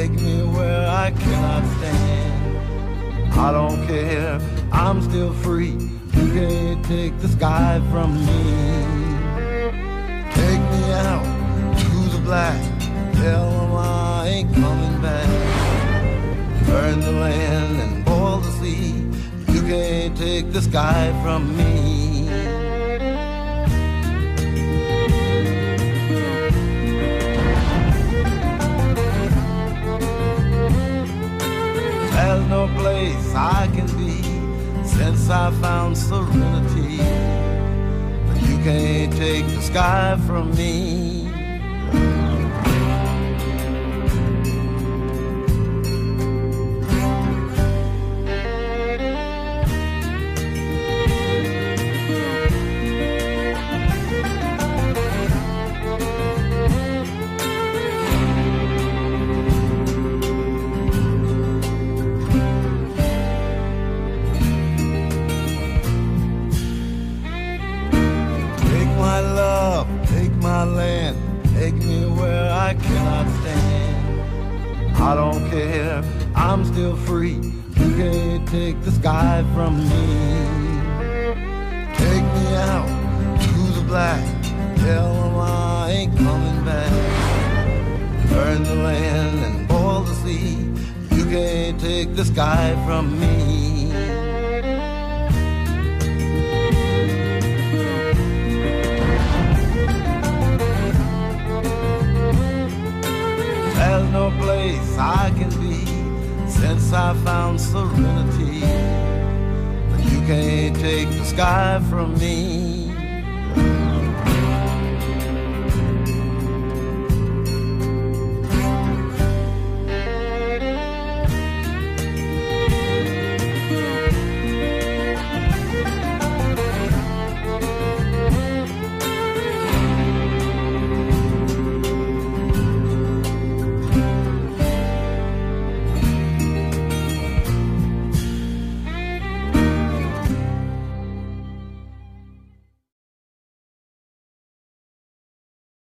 take me where I cannot stand. I don't care, I'm still free. You can't take the sky from me. Take me out to the black, tell them I ain't coming back. Burn the land and boil the sea. You can't take the sky from me. There's no place I can be since I found serenity. But you can't take the sky from me. I don't care, I'm still free. You can't take the sky from me. Take me out to the black, tell them I ain't coming back. Burn the land and boil the sea. You can't take the sky from me. There's no place I can be since I found serenity. But you can't take the sky from me.